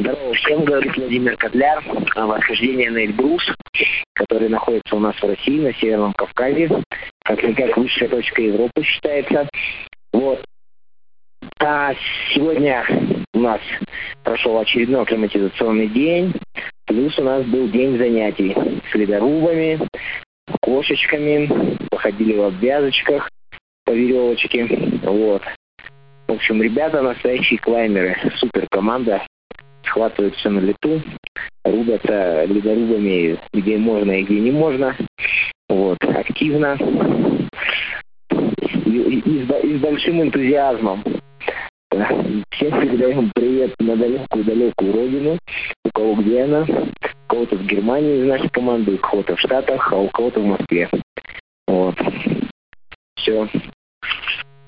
Здорово всем, говорит Владимир Кодляр. Восхождение на Эльбрус, который находится у нас в России, на Северном Кавказе. Как высшая точка Европы считается. Вот. А сегодня у нас прошел очередной акклиматизационный день. Плюс у нас был день занятий с ледорубами, кошечками. Походили в обвязочках по веревочке. Вот. В общем, ребята настоящие клаймеры. Супер команда. Схватывают все на лету. Рубятся ледорубами, где можно и где не можно. Вот. Активно. И с большим энтузиазмом. Всем передаем привет на далекую родину. У кого где она. У кого-то в Германии из нашей команды, у кого-то в Штатах, а у кого-то в Москве. Вот. Все.